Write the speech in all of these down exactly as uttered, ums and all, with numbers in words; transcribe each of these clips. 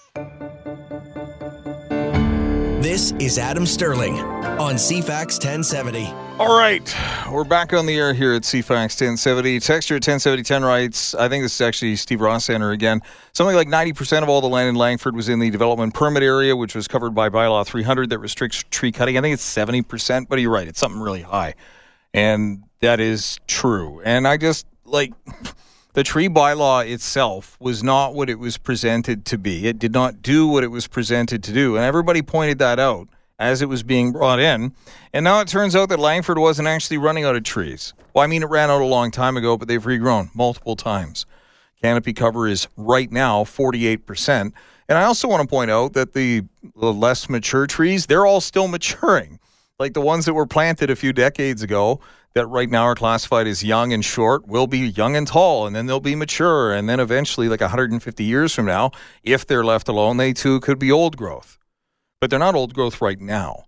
This is Adam Sterling on C FAX ten seventy. All right, we're back on the air here at C FAX ten seventy. Texture at ten seventy ten writes, I think this is actually Steve Rossender again, something like ninety percent of all the land in Langford was in the development permit area, which was covered by bylaw three hundred that restricts tree cutting. I think it's seventy percent, but you're right, it's something really high. And that is true. And I just, like, the tree bylaw itself was not what it was presented to be. It did not do what it was presented to do. And everybody pointed that out as it was being brought in. And now it turns out that Langford wasn't actually running out of trees. Well, I mean, it ran out a long time ago, but they've regrown multiple times. Canopy cover is right now forty-eight percent. And I also want to point out that the, the less mature trees, they're all still maturing. Like the ones that were planted a few decades ago that right now are classified as young and short will be young and tall, and then they'll be mature. And then eventually, like one hundred fifty years from now, if they're left alone, they too could be old growth. But they're not old growth right now.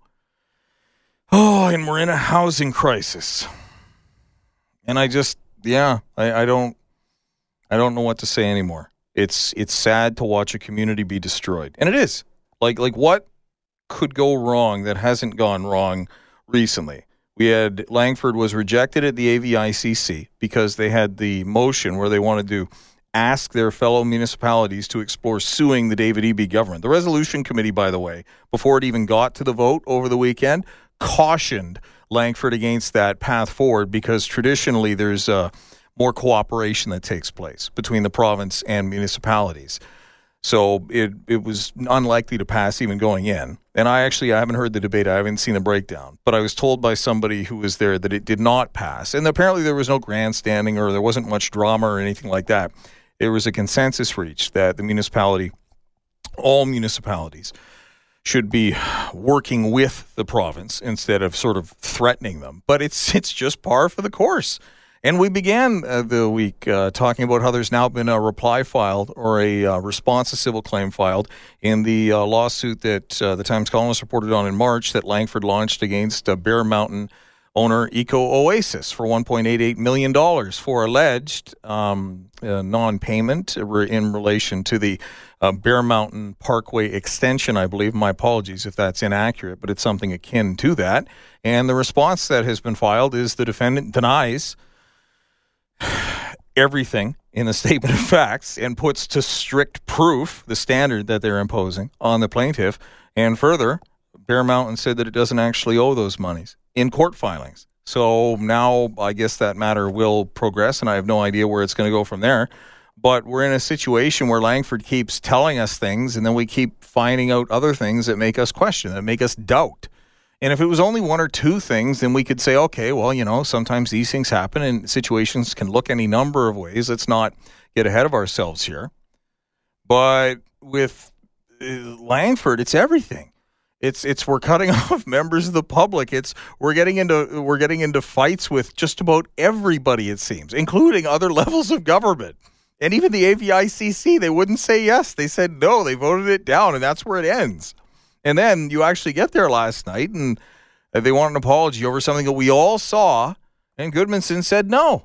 Oh, and we're in a housing crisis. And I just, yeah, I, I don't, I don't know what to say anymore. It's it's sad to watch a community be destroyed. And it is. Like, like what could go wrong that hasn't gone wrong recently? We had Langford was rejected at the A V I C C because they had the motion where they wanted to ask their fellow municipalities to explore suing the David Eby government. The resolution committee, by the way, before it even got to the vote over the weekend, cautioned Langford against that path forward because traditionally there's uh, more cooperation that takes place between the province and municipalities. So it it was unlikely to pass even going in. And I actually, I haven't heard the debate. I haven't seen the breakdown. But I was told by somebody who was there that it did not pass. And apparently there was no grandstanding or there wasn't much drama or anything like that. There was a consensus reached that the municipality, all municipalities, should be working with the province instead of sort of threatening them. But it's it's just par for the course. And we began uh, the week uh, talking about how there's now been a reply filed or a uh, response to civil claim filed in the uh, lawsuit that uh, the Times Colonist reported on in March that Langford launched against uh, Bear Mountain owner Eco Oasis for one point eight eight million dollars for alleged um, uh, non-payment in relation to the uh, Bear Mountain Parkway extension, I believe. My apologies if that's inaccurate, but it's something akin to that. And the response that has been filed is the defendant denies everything in the statement of facts and puts to strict proof the standard that they're imposing on the plaintiff. And further, Bear Mountain said that it doesn't actually owe those monies in court filings. So now I guess that matter will progress, and I have no idea where it's going to go from there. But we're in a situation where Langford keeps telling us things, and then we keep finding out other things that make us question, that make us doubt. And if it was only one or two things, then we could say, okay, well, you know, sometimes these things happen and situations can look any number of ways. Let's not get ahead of ourselves here. But with Langford, it's everything. It's it's we're cutting off members of the public. It's we're getting into we're getting into fights with just about everybody, it seems, including other levels of government. And even the A V I C C, they wouldn't say yes. They said no. They voted it down, and that's where it ends. And then you actually get there last night, and they want an apology over something that we all saw, and Goodmanson said no.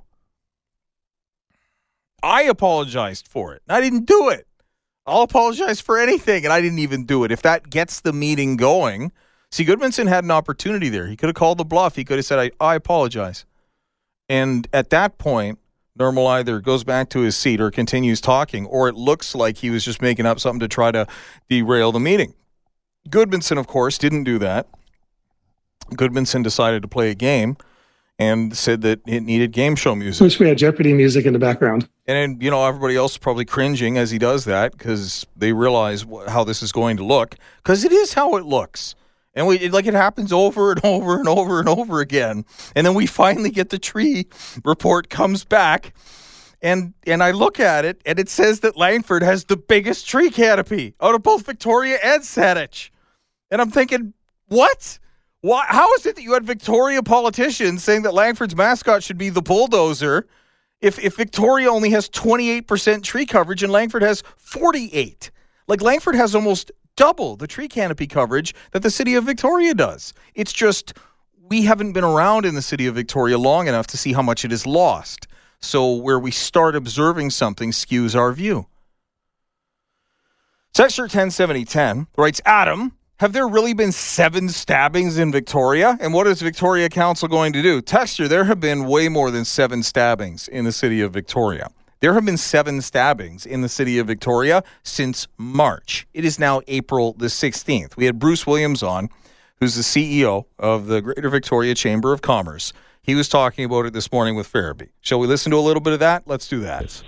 I apologized for it. I didn't do it. I'll apologize for anything, and I didn't even do it. If that gets the meeting going, see, Goodmanson had an opportunity there. He could have called the bluff. He could have said, I, I apologize. And at that point, Normal either goes back to his seat or continues talking, or it looks like he was just making up something to try to derail the meeting. Goodmanson, of course, didn't do that. Goodmanson decided to play a game and said that it needed game show music. Wish we had Jeopardy music in the background. And, you know, everybody else is probably cringing as he does that because they realize wh- how this is going to look, because it is how it looks. And we it, like it happens over and over and over and over again. And then we finally get the tree report comes back. And and I look at it, and it says that Langford has the biggest tree canopy out of both Victoria and Saanich. And I'm thinking, what? Why? How is it that you had Victoria politicians saying that Langford's mascot should be the bulldozer if, if Victoria only has twenty-eight percent tree coverage and Langford has forty-eight? Like, Langford has almost double the tree canopy coverage that the city of Victoria does. It's just we haven't been around in the city of Victoria long enough to see how much it is lost. So where we start observing something skews our view. Texture ten seventy ten writes, Adam, have there really been seven stabbings in Victoria? And what is Victoria Council going to do? Texture, there have been way more than seven stabbings in the city of Victoria. There have been seven stabbings in the city of Victoria since March. It is now April the sixteenth. We had Bruce Williams on, who's the C E O of the Greater Victoria Chamber of Commerce. He was talking about it this morning with Farabee. Shall we listen to a little bit of that? Let's do that.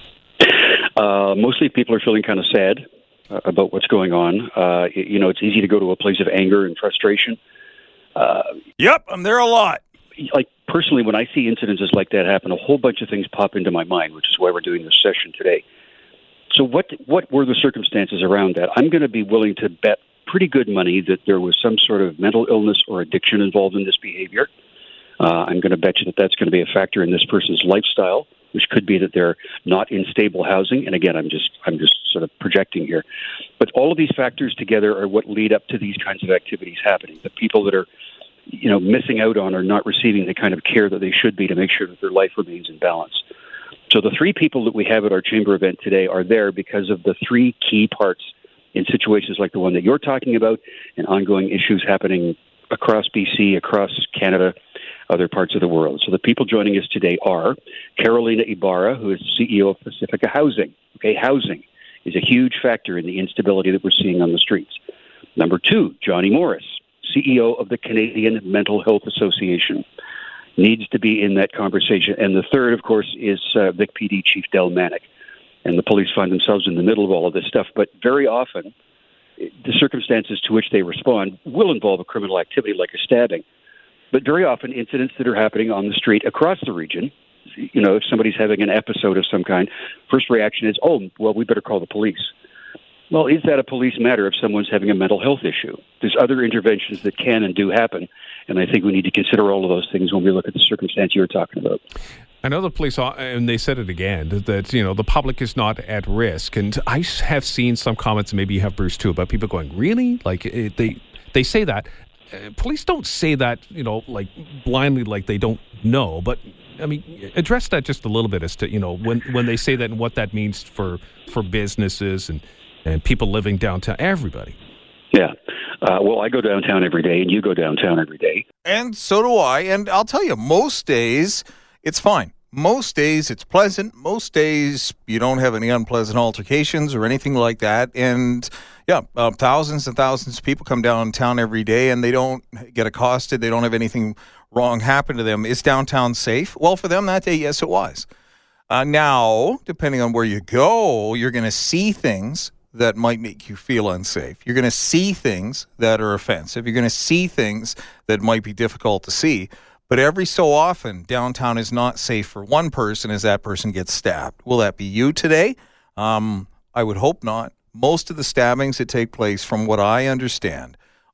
Uh, mostly people are feeling kind of sad uh, about what's going on. Uh, you know, it's easy to go to a place of anger and frustration. Uh, yep, I'm there a lot. Like, personally, when I see incidences like that happen, a whole bunch of things pop into my mind, which is why we're doing this session today. So what what were the circumstances around that? I'm going to be willing to bet pretty good money that there was some sort of mental illness or addiction involved in this behavior. Uh, I'm going to bet you that that's going to be a factor in this person's lifestyle, which could be that they're not in stable housing. And again, I'm just I'm just sort of projecting here. But all of these factors together are what lead up to these kinds of activities happening. The people that are, you know, missing out on or not receiving the kind of care that they should be to make sure that their life remains in balance. So the three people that we have at our chamber event today are there because of the three key parts in situations like the one that you're talking about and ongoing issues happening across B C, across Canada, other parts of the world. So the people joining us today are Carolina Ibarra, who is C E O of Pacifica Housing. Okay, housing is a huge factor in the instability that we're seeing on the streets. Number two, Johnny Morris, C E O of the Canadian Mental Health Association, needs to be in that conversation. And the third, of course, is uh, Vic P D Chief Del Manick. And the police find themselves in the middle of all of this stuff. But very often, the circumstances to which they respond will involve a criminal activity like a stabbing. But very often, incidents that are happening on the street across the region, you know, if somebody's having an episode of some kind, first reaction is, oh, well, we better call the police. Well, is that a police matter if someone's having a mental health issue? There's other interventions that can and do happen, and I think we need to consider all of those things when we look at the circumstance you were talking about. I know the police, and they said it again, that, you know, the public is not at risk. And I have seen some comments, and maybe you have, Bruce, too, about people going, really? Like, it, they they say that. Uh, police don't say that, you know, like, blindly, like they don't know. But, I mean, address that just a little bit as to, you know, when, when they say that and what that means for, for businesses and, and people living downtown, everybody. Yeah. Uh, well, I go downtown every day, and you go downtown every day. And so do I. And I'll tell you, most days, it's fine. Most days it's pleasant. Most days you don't have any unpleasant altercations or anything like that. And yeah, uh, thousands and thousands of people come downtown every day and they don't get accosted. They don't have anything wrong happen to them. Is downtown safe? Well, for them that day, yes, it was. Uh, now, depending on where you go, you're going to see things that might make you feel unsafe. You're going to see things that are offensive. You're going to see things that might be difficult to see. But every so often, downtown is not safe for one person as that person gets stabbed. Will that be you today? Um, I would hope not. Most of the stabbings that take place, from what I understand,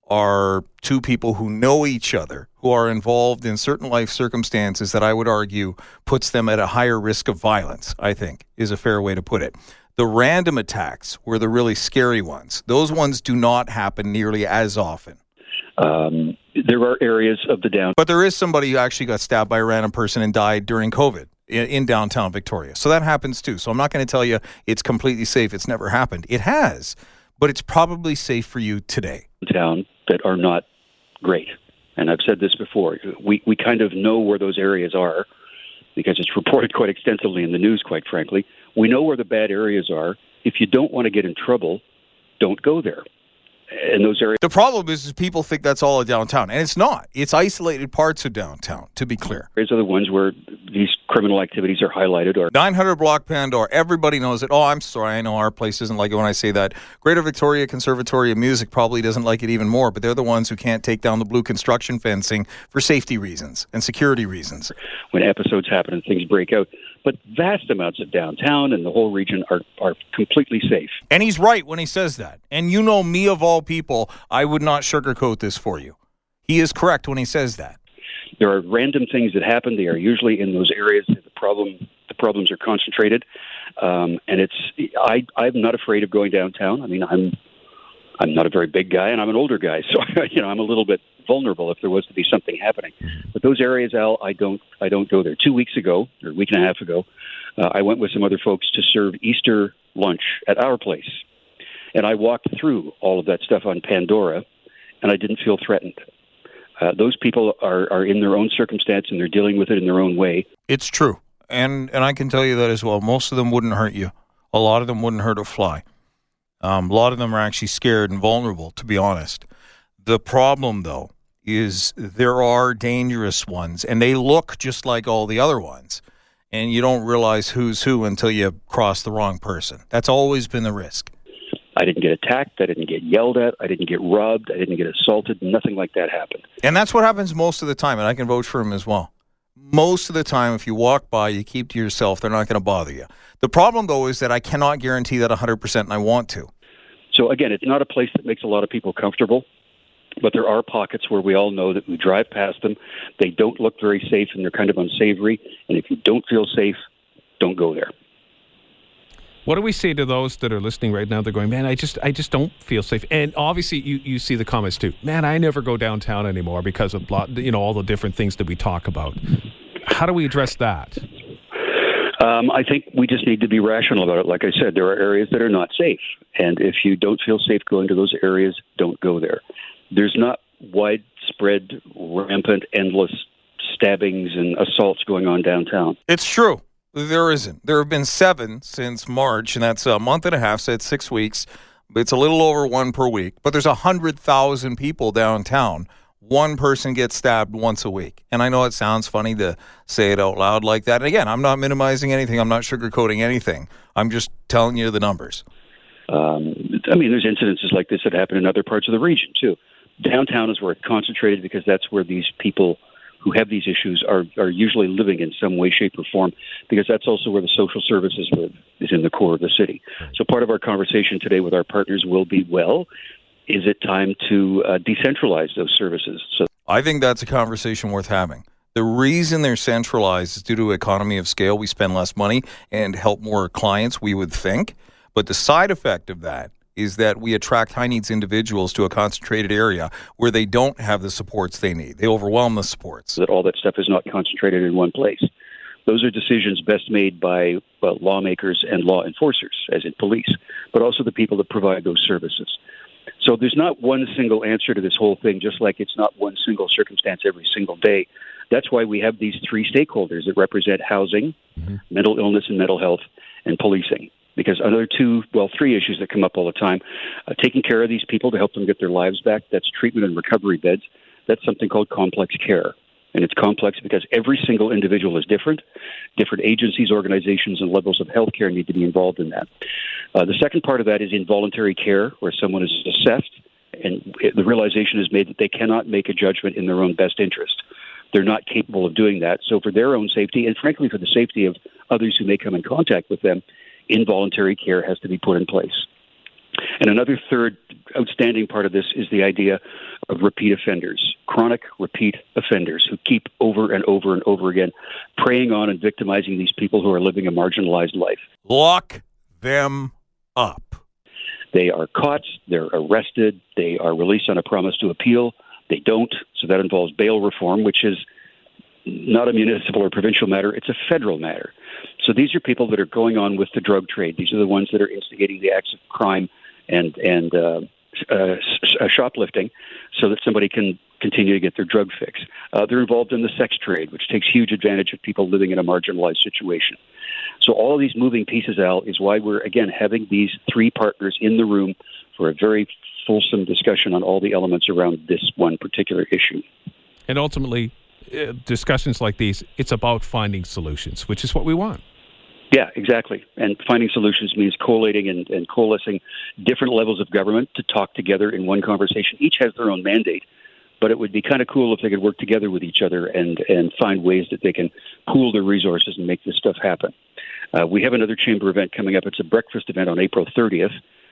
are two people who know each other, who are involved in certain life circumstances that I would argue puts them at a higher risk of violence, I think, is a fair way to put it. The random attacks were the really scary ones. Those ones do not happen nearly as often. Um, there are areas of the downtown. But there is somebody who actually got stabbed by a random person and died during COVID in, in downtown Victoria. So that happens too. So I'm not going to tell you it's completely safe. It's never happened. It has, but it's probably safe for you today. Down that are not great. And I've said this before. We, we kind of know where those areas are because it's reported quite extensively in the news, quite frankly. We know where the bad areas are. If you don't want to get in trouble, don't go there. In those areas. The problem is, is people think that's all of downtown, and it's not. It's isolated parts of downtown, to be clear. These are the ones where these criminal activities are highlighted. Or nine hundred Block Pandora, everybody knows it. Oh, I'm sorry, I know our place isn't like it when I say that. Greater Victoria Conservatory of Music probably doesn't like it even more, but they're the ones who can't take down the blue construction fencing for safety reasons and security reasons. When episodes happen and things break out. But vast amounts of downtown and the whole region are, are completely safe. And he's right when he says that. And you know me, of all people, I would not sugarcoat this for you. He is correct when he says that. There are random things that happen. They are usually in those areas that the problem the problems are concentrated. Um, and it's I I'm not afraid of going downtown. I mean, I'm I'm not a very big guy, and I'm an older guy, so you know I'm a little bit vulnerable if there was to be something happening. But those areas, Al, I don't I don't go there. Two weeks ago, or a week and a half ago, uh, I went with some other folks to serve Easter lunch at our place. And I walked through all of that stuff on Pandora, and I didn't feel threatened. Uh, those people are, are in their own circumstance, and they're dealing with it in their own way. It's true. And and I can tell you that as well. Most of them wouldn't hurt you. A lot of them wouldn't hurt a fly. Um, a lot of them are actually scared and vulnerable, to be honest. The problem, though, is there are dangerous ones, and they look just like all the other ones. And you don't realize who's who until you cross the wrong person. That's always been the risk. I didn't get attacked. I didn't get yelled at. I didn't get robbed. I didn't get assaulted. Nothing like that happened. And that's what happens most of the time, and I can vouch for him as well. Most of the time, if you walk by, you keep to yourself, they're not going to bother you. The problem, though, is that I cannot guarantee that one hundred percent, and I want to. So, again, it's not a place that makes a lot of people comfortable, but there are pockets where we all know that we drive past them. They don't look very safe, and they're kind of unsavory. And if you don't feel safe, don't go there. What do we say to those that are listening right now? They're going, man, I just I just don't feel safe. And obviously, you, you see the comments too. Man, I never go downtown anymore because of blah, you know all the different things that we talk about. How do we address that? Um, I think we just need to be rational about it. Like I said, there are areas that are not safe. And if you don't feel safe going to those areas, don't go there. There's not widespread, rampant, endless stabbings and assaults going on downtown. It's true. There isn't. There have been seven since March, and that's a month and a half, so it's six weeks. It's a little over one per week. But there's one hundred thousand people downtown. One person gets stabbed once a week. And I know it sounds funny to say it out loud like that. And again, I'm not minimizing anything. I'm not sugarcoating anything. I'm just telling you the numbers. Um, I mean, there's incidences like this that happen in other parts of the region, too. Downtown is where it's concentrated because that's where these people who have these issues are, are usually living in some way, shape, or form, because that's also where the social services live, is in the core of the city. So part of our conversation today with our partners will be, well, is it time to uh, decentralize those services? So I think that's a conversation worth having. The reason they're centralized is due to economy of scale. We spend less money and help more clients, we would think. But the side effect of that is that we attract high-needs individuals to a concentrated area where they don't have the supports they need. They overwhelm the supports. That all that stuff is not concentrated in one place. Those are decisions best made by well, lawmakers and law enforcers, as in police, but also the people that provide those services. So there's not one single answer to this whole thing, just like it's not one single circumstance every single day. That's why we have these three stakeholders that represent housing, mm-hmm. mental illness and mental health, and policing. Because another two, well, three issues that come up all the time, uh, taking care of these people to help them get their lives back, that's treatment and recovery beds. That's something called complex care. And it's complex because every single individual is different. Different agencies, organizations, and levels of health care need to be involved in that. Uh, the second part of that is involuntary care, where someone is assessed and it, the realization is made that they cannot make a judgment in their own best interest. They're not capable of doing that. So for their own safety, and frankly for the safety of others who may come in contact with them, involuntary care has to be put in place. And another third outstanding part of this is the idea of repeat offenders, chronic repeat offenders who keep over and over and over again preying on and victimizing these people who are living a marginalized life. Lock them up. They are caught, they're arrested, they are released on a promise to appeal. They don't, so that involves bail reform, which is not a municipal or provincial matter, it's a federal matter. So these are people that are going on with the drug trade. These are the ones that are instigating the acts of crime and and uh, uh, shoplifting so that somebody can continue to get their drug fix. Uh, they're involved in the sex trade, which takes huge advantage of people living in a marginalized situation. So all of these moving pieces, Al, is why we're, again, having these three partners in the room for a very fulsome discussion on all the elements around this one particular issue. And ultimately, uh, discussions like these, it's about finding solutions, which is what we want. Yeah, exactly. And finding solutions means collating and, and coalescing different levels of government to talk together in one conversation. Each has their own mandate, but it would be kind of cool if they could work together with each other and, and find ways that they can pool their resources and make this stuff happen. Uh, we have another chamber event coming up. It's a breakfast event on April thirtieth.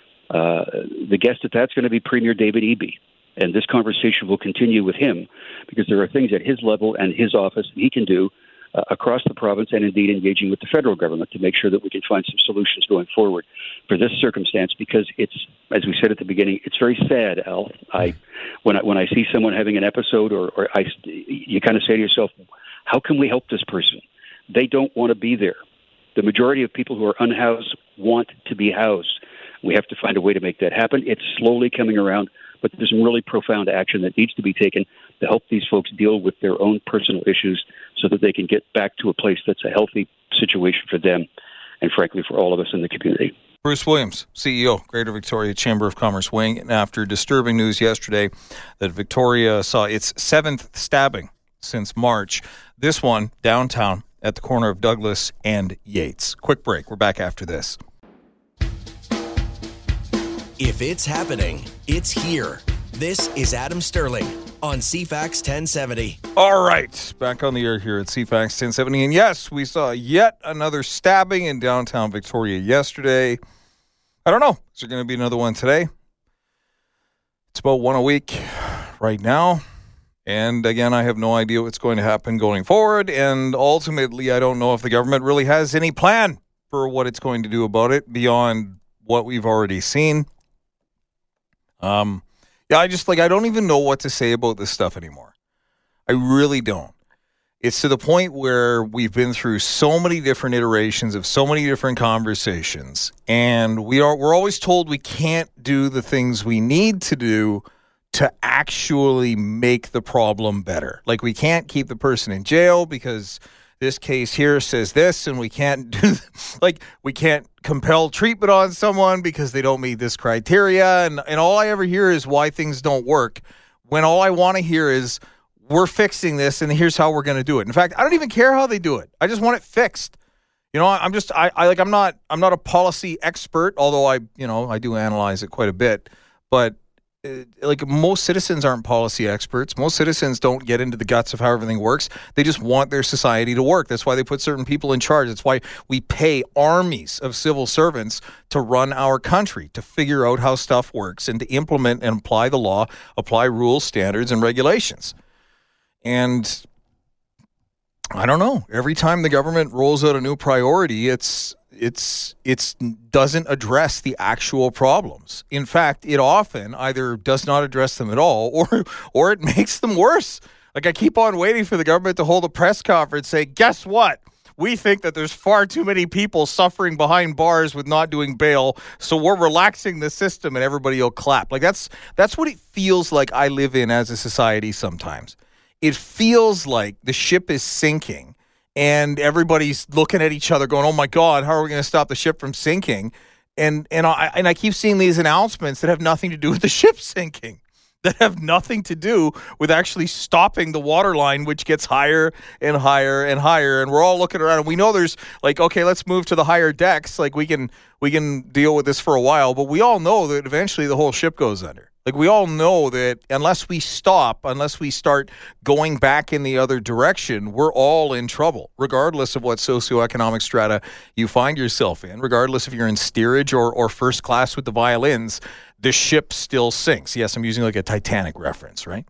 Uh, the guest at that's going to be Premier David Eby. And this conversation will continue with him because there are things at his level and his office that he can do uh, across the province and indeed engaging with the federal government to make sure that we can find some solutions going forward for this circumstance, because it's, as we said at the beginning, it's very sad, Al. I, when I, when I see someone having an episode or, or I, you kind of say to yourself, how can we help this person? They don't want to be there. The majority of people who are unhoused want to be housed. We have to find a way to make that happen. It's slowly coming around, but there's some really profound action that needs to be taken to help these folks deal with their own personal issues so that they can get back to a place that's a healthy situation for them and, frankly, for all of us in the community. Bruce Williams, C E O, Greater Victoria Chamber of Commerce Wing. And after disturbing news yesterday that Victoria saw its seventh stabbing since March, this one downtown at the corner of Douglas and Yates. Quick break. We're back after this. If it's happening, it's here. This is Adam Sterling on C FAX ten seventy. All right, back on the air here at C FAX ten seventy. And yes, we saw yet another stabbing in downtown Victoria yesterday. I don't know. Is there going to be another one today? It's about one a week right now. And again, I have no idea what's going to happen going forward. And ultimately, I don't know if the government really has any plan for what it's going to do about it beyond what we've already seen. Um, yeah, I just like, I don't even know what to say about this stuff anymore. I really don't. It's to the point where we've been through so many different iterations of so many different conversations, and we are, we're always told we can't do the things we need to do to actually make the problem better. Like, we can't keep the person in jail because this case here says this, and we can't do, like, we can't compel treatment on someone because they don't meet this criteria. And, and all I ever hear is why things don't work, when all I want to hear is, we're fixing this and here's how we're going to do it. In fact, I don't even care how they do it. I just want it fixed. You know, I'm just, I, I like, I'm not, I'm not a policy expert, although I, you know, I do analyze it quite a bit, but like, most citizens aren't policy experts. Most citizens don't get into the guts of how everything works. They just want their society to work. That's why they put certain people in charge. That's why we pay armies of civil servants to run our country, to figure out how stuff works and to implement and apply the law, apply rules, standards, and regulations. And I don't know. Every time the government rolls out a new priority, it's It's it's doesn't address the actual problems. In fact, it often either does not address them at all, or or it makes them worse. Like, I keep on waiting for the government to hold a press conference, say, guess what? We think that there's far too many people suffering behind bars with not doing bail, so we're relaxing the system and everybody will clap. Like, that's that's what it feels like I live in as a society sometimes. It feels like the ship is sinking. And everybody's looking at each other going, oh, my God, how are we going to stop the ship from sinking? And and I, and I keep seeing these announcements that have nothing to do with the ship sinking, that have nothing to do with actually stopping the water line, which gets higher and higher and higher. And we're all looking around, and we know there's like, okay, let's move to the higher decks. Like, we can we can deal with this for a while. But we all know that eventually the whole ship goes under. Like, we all know that unless we stop, unless we start going back in the other direction, we're all in trouble, regardless of what socioeconomic strata you find yourself in, regardless if you're in steerage or, or first class with the violins, the ship still sinks. Yes, I'm using like a Titanic reference, right?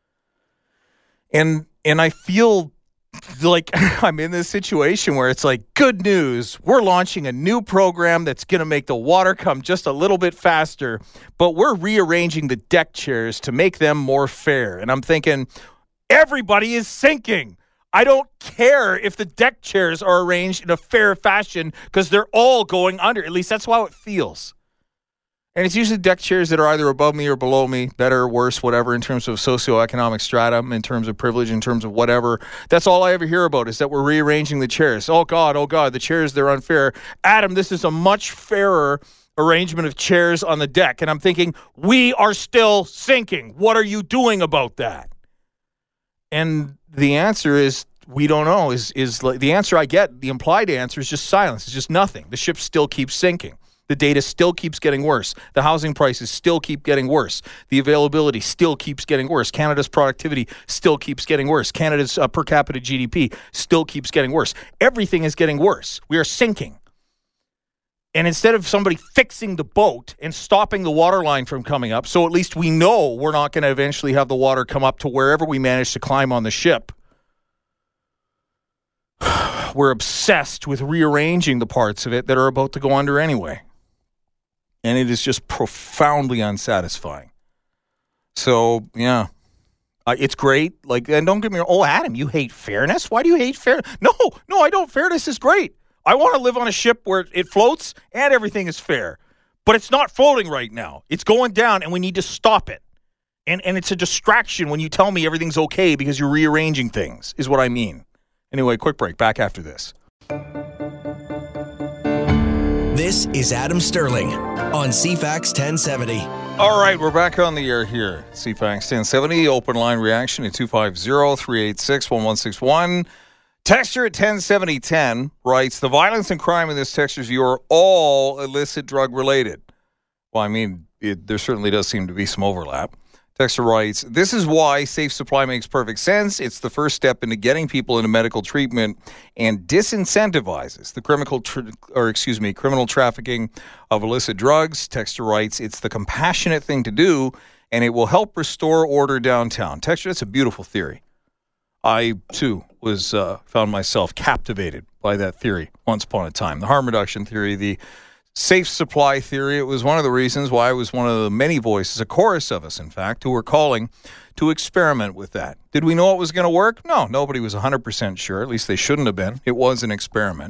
And and I feel like I'm in this situation where it's like, good news, we're launching a new program that's going to make the water come just a little bit faster, but we're rearranging the deck chairs to make them more fair. And I'm thinking, everybody is sinking. I don't care if the deck chairs are arranged in a fair fashion because they're all going under. At least that's how it feels. And it's usually deck chairs that are either above me or below me, better or worse, whatever, in terms of socioeconomic stratum, in terms of privilege, in terms of whatever. That's all I ever hear about, is that we're rearranging the chairs. Oh, God, oh, God, the chairs, they're unfair. Adam, this is a much fairer arrangement of chairs on the deck. And I'm thinking, we are still sinking. What are you doing about that? And the answer is, we don't know. Is is like, the answer I get, the implied answer is just silence. It's just nothing. The ship still keeps sinking. The data still keeps getting worse. The housing prices still keep getting worse. The availability still keeps getting worse. Canada's productivity still keeps getting worse. Canada's uh, per capita G D P still keeps getting worse. Everything is getting worse. We are sinking. And instead of somebody fixing the boat and stopping the water line from coming up, so at least we know we're not going to eventually have the water come up to wherever we manage to climb on the ship, we're obsessed with rearranging the parts of it that are about to go under anyway. And it is just profoundly unsatisfying. So, yeah, uh, it's great. Like, and don't get me wrong. Oh, Adam, you hate fairness? Why do you hate fairness? No, no, I don't. Fairness is great. I want to live on a ship where it floats and everything is fair. But it's not floating right now. It's going down, and we need to stop it. And and it's a distraction when you tell me everything's okay because you're rearranging things, is what I mean. Anyway, quick break. Back after this. This is Adam Sterling on C FAX ten seventy. All right, we're back on the air here. C FAX ten seventy, open line reaction at two five zero, three eight six, one one six one. Texter at ten seventy ten writes, the violence and crime in this texter's view are all illicit drug related. Well, I mean, it, there certainly does seem to be some overlap. Texter writes, this is why Safe Supply makes perfect sense. It's the first step into getting people into medical treatment and disincentivizes the criminal, tra- or excuse me, criminal trafficking of illicit drugs. Texter writes, it's the compassionate thing to do, and it will help restore order downtown. Texter, that's a beautiful theory. I, too, was uh, found myself captivated by that theory once upon a time. The harm reduction theory, the safe supply theory. It was one of the reasons why I was one of the many voices, a chorus of us, in fact, who were calling to experiment with that. Did we know it was going to work? No, nobody was one hundred percent sure. At least they shouldn't have been. It was an experiment.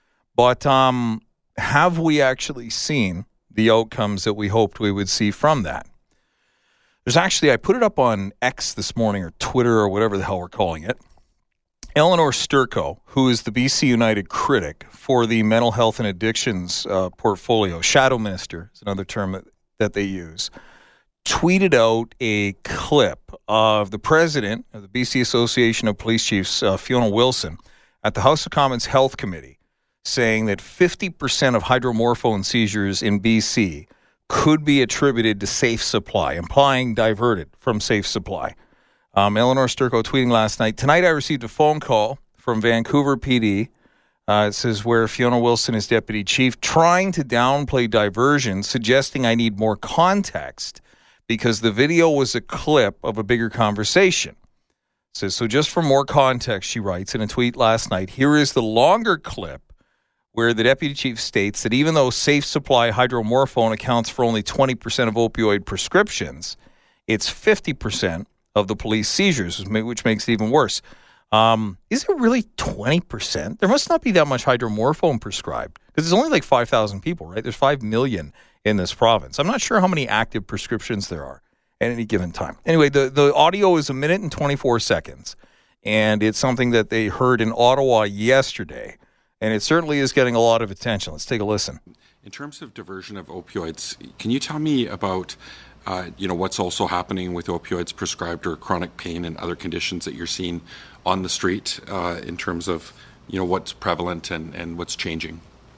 But um, have we actually seen the outcomes that we hoped we would see from that? There's actually, I put it up on X this morning, or Twitter, or whatever the hell we're calling it. Eleanor Sturko, who is the B C United critic for the mental health and addictions uh, portfolio, shadow minister is another term that, that they use, tweeted out a clip of the president of the B C Association of Police Chiefs, uh, Fiona Wilson, at the House of Commons Health Committee, saying that fifty percent of hydromorphone seizures in B C could be attributed to Safe Supply, implying diverted from Safe Supply. Um, Eleanor Sturko tweeting last night, tonight I received a phone call from Vancouver P D. Uh, it says where Fiona Wilson is deputy chief, trying to downplay diversion, suggesting I need more context because the video was a clip of a bigger conversation. It says, so just for more context, she writes in a tweet last night, here is the longer clip where the deputy chief states that even though Safe Supply hydromorphone accounts for only twenty percent of opioid prescriptions, it's fifty percent of the police seizures, which makes it even worse. Um, is it really twenty percent? There must not be that much hydromorphone prescribed because there's only like five thousand people, right? There's five million in this province. I'm not sure how many active prescriptions there are at any given time. Anyway, the, the audio is a minute and twenty-four seconds, and it's something that they heard in Ottawa yesterday, and it certainly is getting a lot of attention. Let's take a listen. In terms of diversion of opioids, can you tell me about Uh, you know, what's also happening with opioids prescribed or chronic pain and other conditions that you're seeing on the street uh, in terms of, you know, what's prevalent and, and what's changing?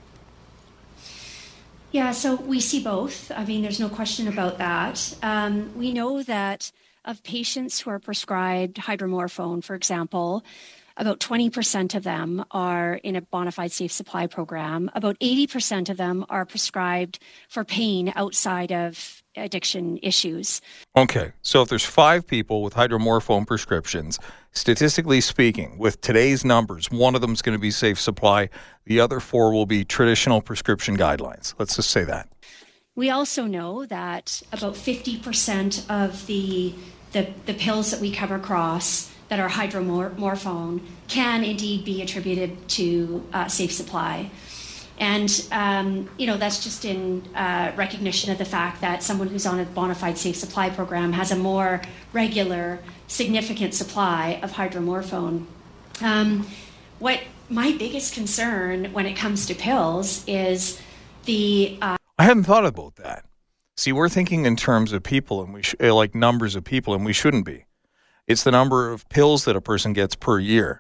Yeah, so we see both. I mean, there's no question about that. Um, we know that of patients who are prescribed hydromorphone, for example, about twenty percent of them are in a bona fide Safe Supply program. About eighty percent of them are prescribed for pain outside of addiction issues. Okay, so if there's five people with hydromorphone prescriptions, statistically speaking, with today's numbers, one of them is going to be Safe Supply. The other four will be traditional prescription guidelines. Let's just say that. We also know that about fifty percent of the, the, the pills that we come across that are hydromorphone can indeed be attributed to uh, Safe Supply. And, um, you know, that's just in uh, recognition of the fact that someone who's on a bona fide Safe Supply program has a more regular, significant supply of hydromorphone. Um, what my biggest concern when it comes to pills is the... Uh- I hadn't thought about that. See, we're thinking in terms of people, and we sh- like numbers of people, and we shouldn't be. It's the number of pills that a person gets per year.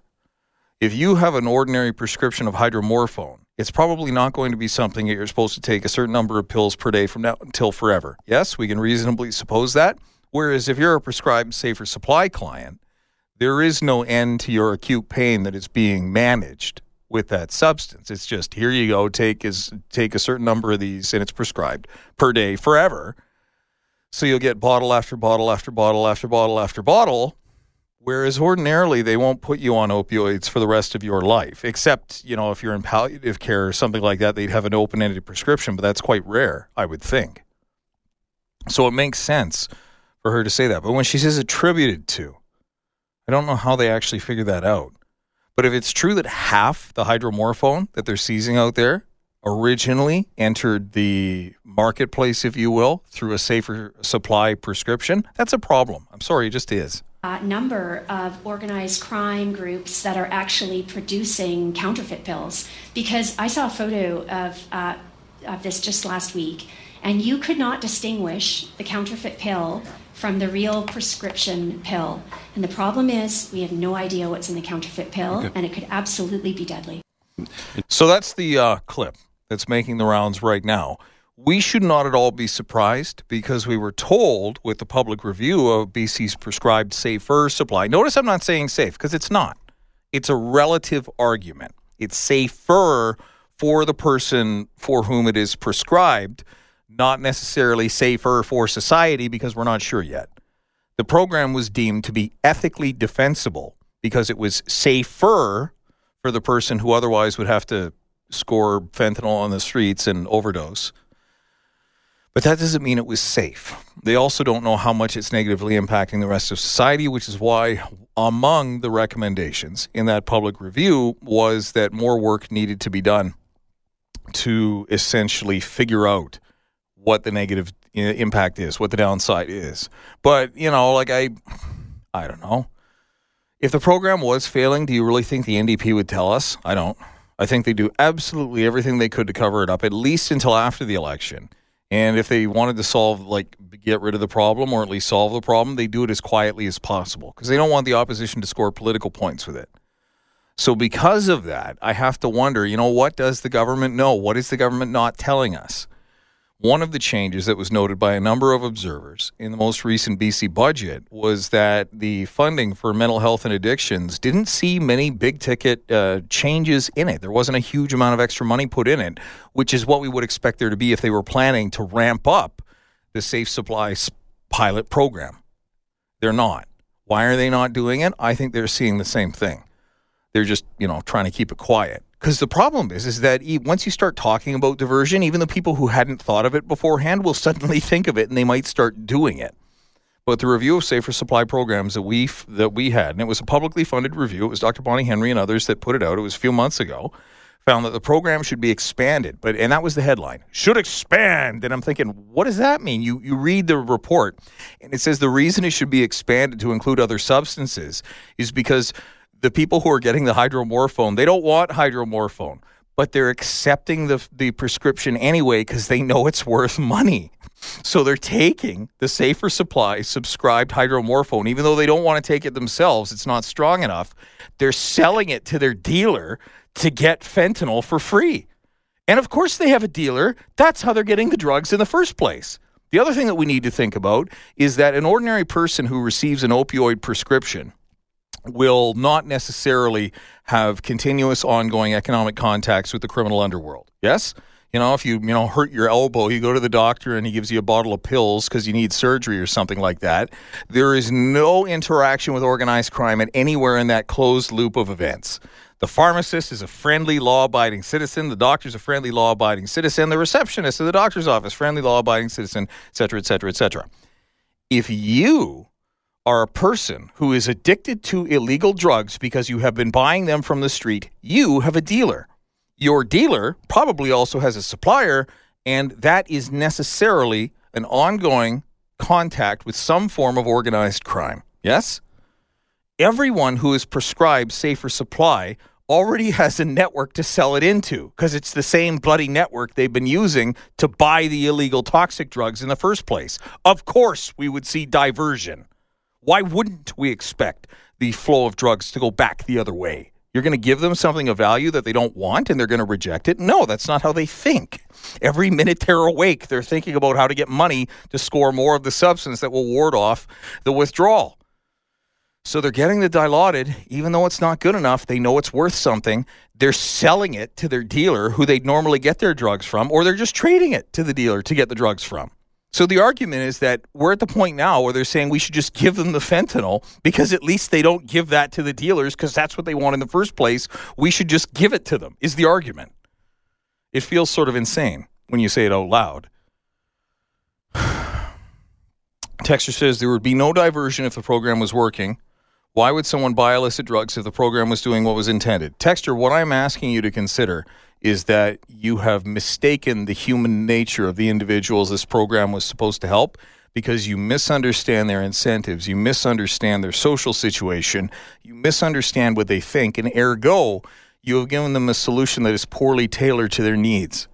If you have an ordinary prescription of hydromorphone, it's probably not going to be something that you're supposed to take a certain number of pills per day from now until forever. Yes, we can reasonably suppose that. Whereas if you're a prescribed Safer Supply client, there is no end to your acute pain that is being managed with that substance. It's just, here you go, take is take a certain number of these, and it's prescribed per day forever. So you'll get bottle after bottle after bottle after bottle after bottle, whereas ordinarily they won't put you on opioids for the rest of your life, except, you know, if you're in palliative care or something like that, they'd have an open-ended prescription, but that's quite rare, I would think. So it makes sense for her to say that. But when she says attributed to, I don't know how they actually figure that out. But if it's true that half the hydromorphone that they're seizing out there originally entered the marketplace, if you will, through a safer supply prescription, that's a problem. I'm sorry, it just is. A number of organized crime groups that are actually producing counterfeit pills. Because I saw a photo of, uh, of this just last week, and you could not distinguish the counterfeit pill from the real prescription pill. And the problem is we have no idea what's in the counterfeit pill, okay. and it could absolutely be deadly. So that's the uh, clip that's making the rounds right now. We should not at all be surprised because we were told with the public review of B C's prescribed safer supply. Notice I'm not saying safe because it's not. It's a relative argument. It's safer for the person for whom it is prescribed, not necessarily safer for society because we're not sure yet. The program was deemed to be ethically defensible because it was safer for the person who otherwise would have to score fentanyl on the streets and overdose. But that doesn't mean it was safe. They also don't know how much it's negatively impacting the rest of society, which is why among the recommendations in that public review was that more work needed to be done to essentially figure out what the negative impact is, what the downside is. But, you know, like I, I don't know. If the program was failing, do you really think the N D P would tell us? I don't. I think they do absolutely everything they could to cover it up, at least until after the election. And if they wanted to solve, like, get rid of the problem or at least solve the problem, they do it as quietly as possible because they don't want the opposition to score political points with it. So because of that, I have to wonder, you know, what does the government know? What is the government not telling us? One of the changes that was noted by a number of observers in the most recent B C budget was that the funding for mental health and addictions didn't see many big-ticket uh, changes in it. There wasn't a huge amount of extra money put in it, which is what we would expect there to be if they were planning to ramp up the Safe Supply pilot program. They're not. Why are they not doing it? I think they're seeing the same thing. They're just, you know, trying to keep it quiet. Because the problem is, is that once you start talking about diversion, even the people who hadn't thought of it beforehand will suddenly think of it and they might start doing it. But the review of safer supply programs that we that we had, and it was a publicly funded review, it was Doctor Bonnie Henry and others that put it out, it was a few months ago, found that the program should be expanded. But and that was the headline, should expand. And I'm thinking, what does that mean? You you read the report, and it says the reason it should be expanded to include other substances is because the people who are getting the hydromorphone, they don't want hydromorphone, but they're accepting the the prescription anyway because they know it's worth money. So they're taking the safer supply subscribed hydromorphone, even though they don't want to take it themselves. It's not strong enough. They're selling it to their dealer to get fentanyl for free. And of course they have a dealer. That's how they're getting the drugs in the first place. The other thing that we need to think about is that an ordinary person who receives an opioid prescription will not necessarily have continuous ongoing economic contacts with the criminal underworld. Yes? You know, if you, you know, hurt your elbow, you go to the doctor and he gives you a bottle of pills because you need surgery or something like that. There is no interaction with organized crime at anywhere in that closed loop of events. The pharmacist is a friendly, law-abiding citizen. The doctor's a friendly, law-abiding citizen. The receptionist at the doctor's office, friendly, law-abiding citizen, et cetera, et cetera, et cetera. If you are a person who is addicted to illegal drugs because you have been buying them from the street, you have a dealer. Your dealer probably also has a supplier, and that is necessarily an ongoing contact with some form of organized crime. Yes? Everyone who is prescribed safer supply already has a network to sell it into because it's the same bloody network they've been using to buy the illegal toxic drugs in the first place. Of course, we would see diversion. Why wouldn't we expect the flow of drugs to go back the other way? You're going to give them something of value that they don't want and they're going to reject it? No, that's not how they think. Every minute they're awake, they're thinking about how to get money to score more of the substance that will ward off the withdrawal. So they're getting the Dilaudid, even though it's not good enough. They know it's worth something. They're selling it to their dealer who they'd normally get their drugs from, or they're just trading it to the dealer to get the drugs from. So the argument is that we're at the point now where they're saying we should just give them the fentanyl because at least they don't give that to the dealers because that's what they want in the first place. We should just give it to them, is the argument. It feels sort of insane when you say it out loud. Texter says there would be no diversion if the program was working. Why would someone buy illicit drugs if the program was doing what was intended? Texter, what I'm asking you to consider is that you have mistaken the human nature of the individuals this program was supposed to help because you misunderstand their incentives, you misunderstand their social situation, you misunderstand what they think, and ergo, you have given them a solution that is poorly tailored to their needs.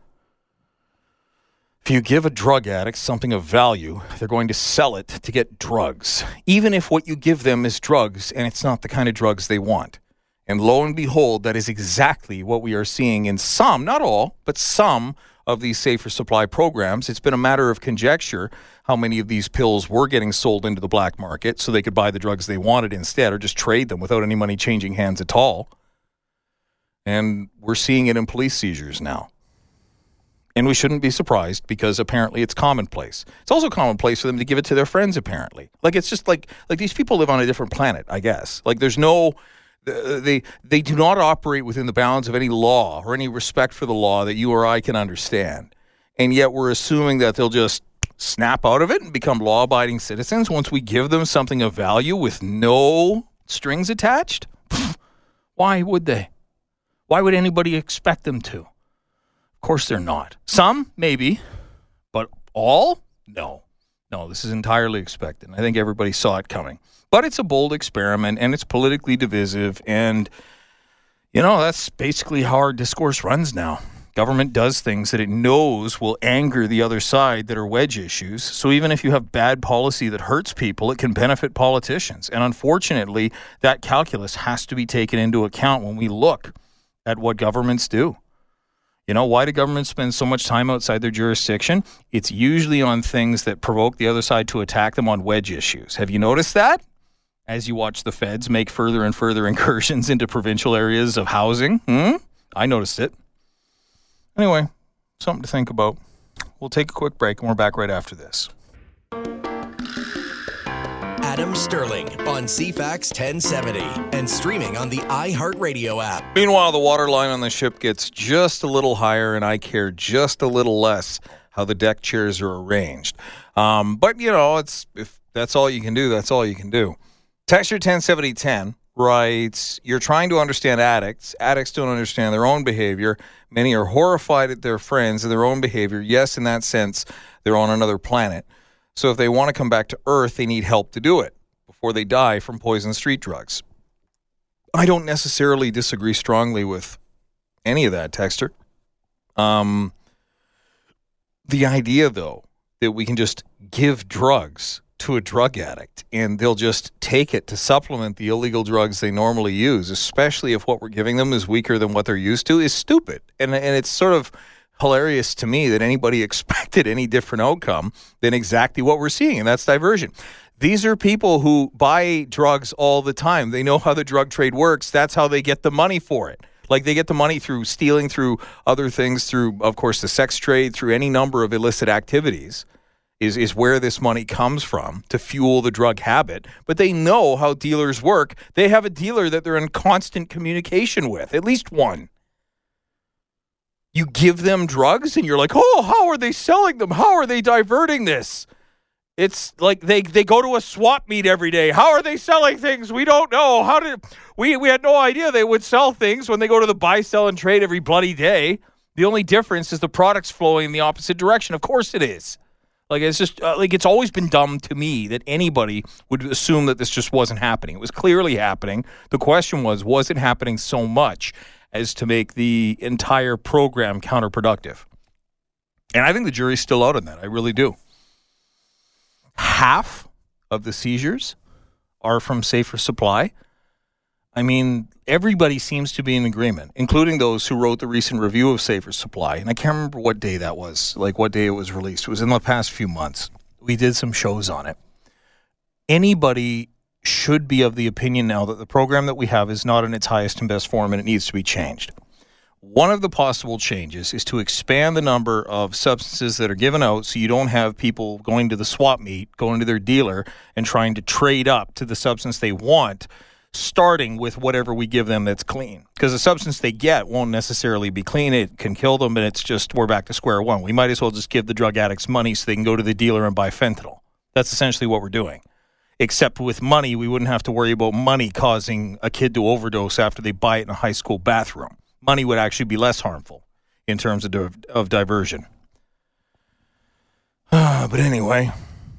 If you give a drug addict something of value, they're going to sell it to get drugs, even if what you give them is drugs and it's not the kind of drugs they want. And lo and behold, that is exactly what we are seeing in some, not all, but some of these safer supply programs. It's been a matter of conjecture how many of these pills were getting sold into the black market so they could buy the drugs they wanted instead or just trade them without any money changing hands at all. And we're seeing it in police seizures now. And we shouldn't be surprised because apparently it's commonplace. It's also commonplace for them to give it to their friends, apparently. Like, it's just like, like these people live on a different planet, I guess. Like, there's no... They they do not operate within the bounds of any law or any respect for the law that you or I can understand. And yet we're assuming that they'll just snap out of it and become law-abiding citizens once we give them something of value with no strings attached? Why would they? Why would anybody expect them to? Of course they're not. Some, maybe, but all? No. No, this is entirely expected. I think everybody saw it coming. But it's a bold experiment, and it's politically divisive, and, you know, that's basically how our discourse runs now. Government does things that it knows will anger the other side that are wedge issues, so even if you have bad policy that hurts people, it can benefit politicians. And unfortunately, that calculus has to be taken into account when we look at what governments do. You know, why do governments spend so much time outside their jurisdiction? It's usually on things that provoke the other side to attack them on wedge issues. Have you noticed that? As you watch the feds make further and further incursions into provincial areas of housing. Hmm? I noticed it. Anyway, something to think about. We'll take a quick break and we're back right after this. Adam Sterling on C FAX ten seventy and streaming on the iHeartRadio app. Meanwhile, the waterline on the ship gets just a little higher and I care just a little less how the deck chairs are arranged. Um, but, you know, it's if that's all you can do, that's all you can do. Texture ten seventy ten writes, you're trying to understand addicts. Addicts don't understand their own behavior. Many are horrified at their friends and their own behavior. Yes, in that sense, they're on another planet. So if they want to come back to Earth, they need help to do it before they die from poison street drugs. I don't necessarily disagree strongly with any of that, Texter. Um, the idea, though, that we can just give drugs to a drug addict and they'll just take it to supplement the illegal drugs they normally use, especially if what we're giving them is weaker than what they're used to, is stupid. And and it's sort of hilarious to me that anybody expected any different outcome than exactly what we're seeing, and that's diversion. These are people who buy drugs all the time. They know how the drug trade works. That's how they get the money for it. Like, they get the money through stealing, through other things, through, of course, the sex trade, through any number of illicit activities. Is, is where this money comes from to fuel the drug habit. But they know how dealers work. They have a dealer that they're in constant communication with, at least one. You give them drugs and you're like, oh, how are they selling them? How are they diverting this? It's like they, they go to a swap meet every day. How are they selling things? We don't know. How did we, we had no idea they would sell things when they go to the buy, sell, and trade every bloody day. The only difference is the product's flowing in the opposite direction. Of course it is. Like, it's just, uh, like, it's always been dumb to me that anybody would assume that this just wasn't happening. It was clearly happening. The question was, was it happening so much as to make the entire program counterproductive? And I think the jury's still out on that. I really do. Half of the seizures are from safer supply. I mean, everybody seems to be in agreement, including those who wrote the recent review of Safer Supply. And I can't remember what day that was, like what day it was released. It was in the past few months. We did some shows on it. Anybody should be of the opinion now that the program that we have is not in its highest and best form and it needs to be changed. One of the possible changes is to expand the number of substances that are given out so you don't have people going to the swap meet, going to their dealer, and trying to trade up to the substance they want, starting with whatever we give them that's clean. Because the substance they get won't necessarily be clean. It can kill them, and it's just, we're back to square one. We might as well just give the drug addicts money so they can go to the dealer and buy fentanyl. That's essentially what we're doing. Except with money, we wouldn't have to worry about money causing a kid to overdose after they buy it in a high school bathroom. Money would actually be less harmful. in terms of, di- of diversion. Uh, but anyway,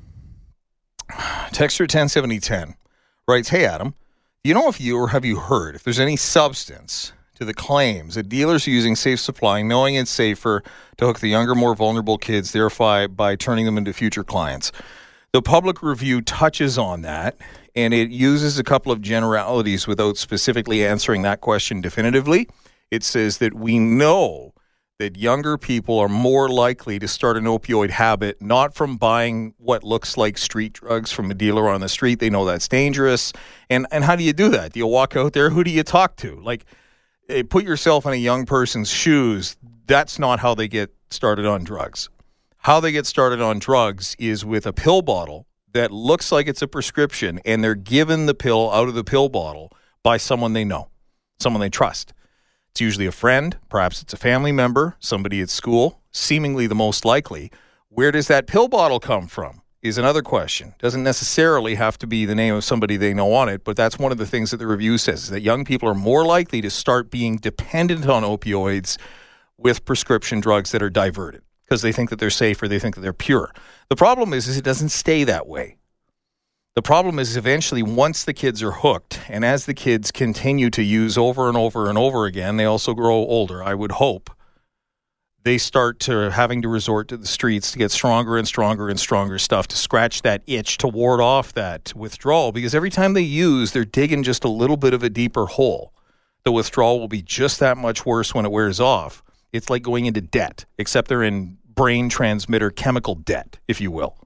Texter ten seventy ten writes, "Hey, Adam, you know if you or have you heard if there's any substance to the claims that dealers are using Safe Supply knowing it's safer to hook the younger, more vulnerable kids, thereby by turning them into future clients?" The public review touches on that, and it uses a couple of generalities without specifically answering that question definitively. It says that we know that younger people are more likely to start an opioid habit, not from buying what looks like street drugs from a dealer on the street. They know that's dangerous. And and how do you do that? Do you walk out there? Who do you talk to? Like, put yourself in a young person's shoes. That's not how they get started on drugs. How they get started on drugs is with a pill bottle that looks like it's a prescription, and they're given the pill out of the pill bottle by someone they know, someone they trust. It's usually a friend, perhaps it's a family member, somebody at school, seemingly the most likely. Where does that pill bottle come from is another question. Doesn't necessarily have to be the name of somebody they know on it, but that's one of the things that the review says, is that young people are more likely to start being dependent on opioids with prescription drugs that are diverted, because they think that they're safe or they think that they're pure. The problem is, is it doesn't stay that way. The problem is eventually once the kids are hooked, and as the kids continue to use over and over and over again, they also grow older, I would hope, they start to having to resort to the streets to get stronger and stronger and stronger stuff to scratch that itch, to ward off that withdrawal, because every time they use, they're digging just a little bit of a deeper hole. The withdrawal will be just that much worse when it wears off. It's like going into debt, except they're in brain transmitter chemical debt, if you will.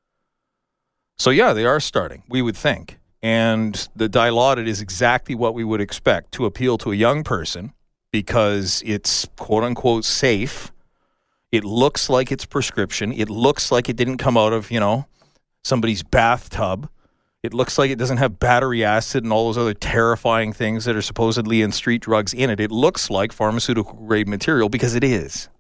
So yeah, they are starting, we would think. And the Dilaudid is exactly what we would expect, to appeal to a young person because it's quote-unquote safe. It looks like it's prescription. It looks like it didn't come out of, you know, somebody's bathtub. It looks like it doesn't have battery acid and all those other terrifying things that are supposedly in street drugs in it. It looks like pharmaceutical-grade material because it is.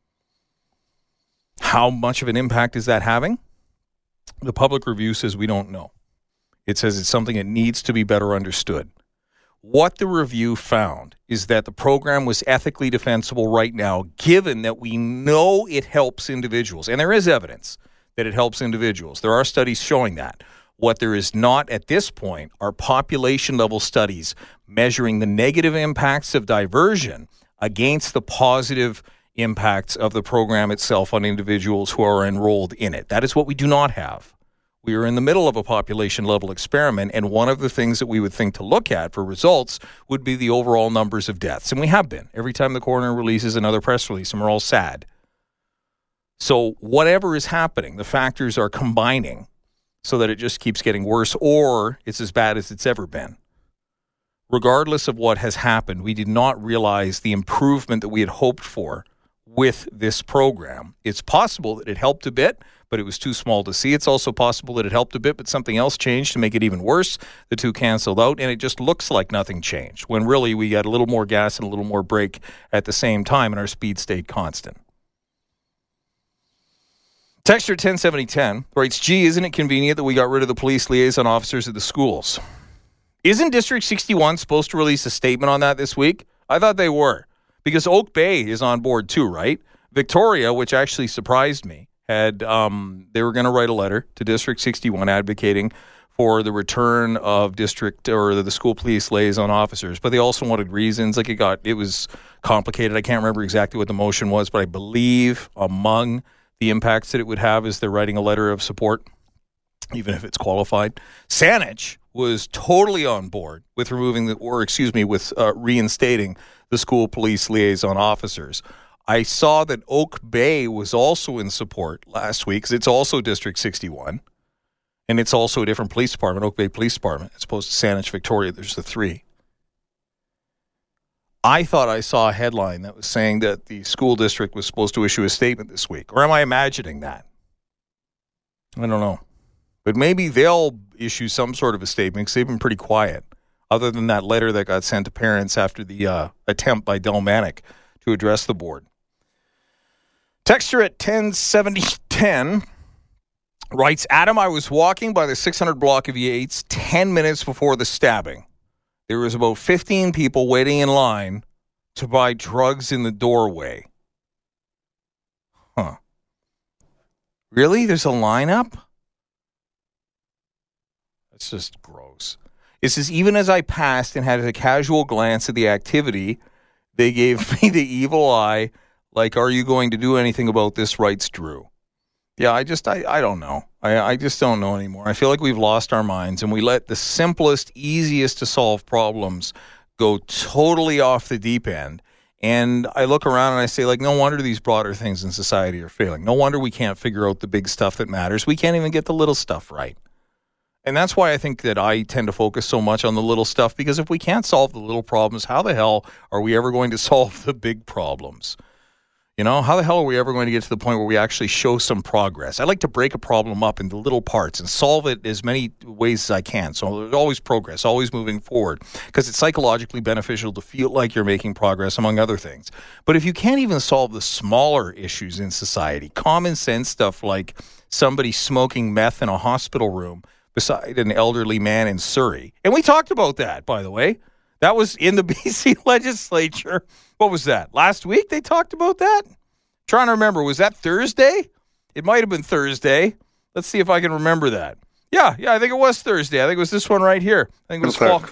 How much of an impact is that having? The public review says we don't know. It says it's something that needs to be better understood. What the review found is that the program was ethically defensible right now, given that we know it helps individuals. And there is evidence that it helps individuals. There are studies showing that. What there is not at this point are population-level studies measuring the negative impacts of diversion against the positive impacts of the program itself on individuals who are enrolled in it. That is what we do not have. We are in the middle of a population-level experiment, and one of the things that we would think to look at for results would be the overall numbers of deaths. And we have been. Every time the coroner releases another press release, and we're all sad. So whatever is happening, the factors are combining so that it just keeps getting worse, or it's as bad as it's ever been. Regardless of what has happened, we did not realize the improvement that we had hoped for with this program. It's possible that it helped a bit, but it was too small to see. It's also possible that it helped a bit, but something else changed to make it even worse. The two canceled out, and it just looks like nothing changed, when really we got a little more gas and a little more brake at the same time, and our speed stayed constant. Texture ten seventy ten writes, "Gee, isn't it convenient that we got rid of the police liaison officers at the schools?" Isn't District sixty-one supposed to release a statement on that this week? I thought they were. Because Oak Bay is on board too, right? Victoria, which actually surprised me, had um, they were going to write a letter to District sixty-one advocating for the return of district or the school police liaison officers, but they also wanted reasons. Like it got, it was complicated. I can't remember exactly what the motion was, but I believe among the impacts that it would have is they're writing a letter of support, even if it's qualified. Saanich was totally on board with removing the, or excuse me, with uh, reinstating the school police liaison officers. I saw that Oak Bay was also in support last week because it's also District sixty-one, and it's also a different police department, Oak Bay Police Department, as opposed to Saanich, Victoria. There's the three. I thought I saw a headline that was saying that the school district was supposed to issue a statement this week. Or am I imagining that? I don't know. But maybe they'll issue some sort of a statement because they've been pretty quiet, other than that letter that got sent to parents after the uh, attempt by Delmanic to address the board. Texture at ten seventy ten writes, "Adam, I was walking by the six hundred block of Yates ten minutes before the stabbing. There was about fifteen people waiting in line to buy drugs in the doorway. Huh. Really? There's a lineup? That's just gross. It says, even as I passed and had a casual glance at the activity, they gave me the evil eye, like, are you going to do anything about this, writes Drew. Yeah, I just, I, I don't know. I, I just don't know anymore. I feel like we've lost our minds and we let the simplest, easiest to solve problems go totally off the deep end. And I look around and I say, like, no wonder these broader things in society are failing. No wonder we can't figure out the big stuff that matters. We can't even get the little stuff right. And that's why I think that I tend to focus so much on the little stuff, because if we can't solve the little problems, how the hell are we ever going to solve the big problems? You know, how the hell are we ever going to get to the point where we actually show some progress? I like to break a problem up into little parts and solve it as many ways as I can. So there's always progress, always moving forward, because it's psychologically beneficial to feel like you're making progress, among other things. But if you can't even solve the smaller issues in society, common sense stuff like somebody smoking meth in a hospital room beside an elderly man in Surrey. And we talked about that, by the way. That was in the B C legislature. What was that? Last week they talked about that? I'm trying to remember. Was that Thursday? It might have been Thursday. Let's see if I can remember that. Yeah, yeah, I think it was Thursday. I think it was this one right here. I think it was fall.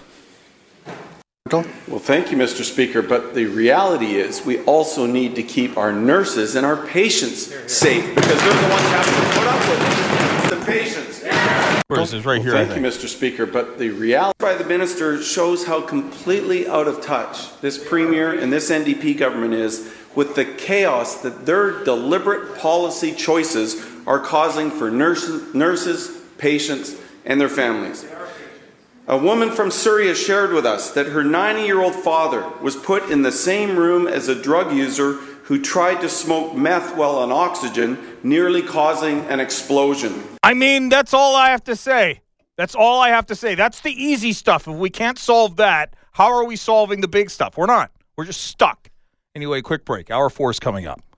Well, thank you, Mister Speaker. But the reality is we also need to keep our nurses and our patients safe, because they're the ones having to put up with it. The patients. Where is this? Right here, well, I thank think. you, Mister Speaker. But the reality by the minister shows how completely out of touch this Premier and this N D P government is with the chaos that their deliberate policy choices are causing for nurses, nurses, patients, and their families. A woman from Surrey has shared with us that her ninety-year-old father was put in the same room as a drug user who tried to smoke meth while on oxygen, nearly causing an explosion. I mean, that's all I have to say. That's all I have to say. That's the easy stuff. If we can't solve that, how are we solving the big stuff? We're not. We're just stuck. Anyway, quick break. Hour four is coming up.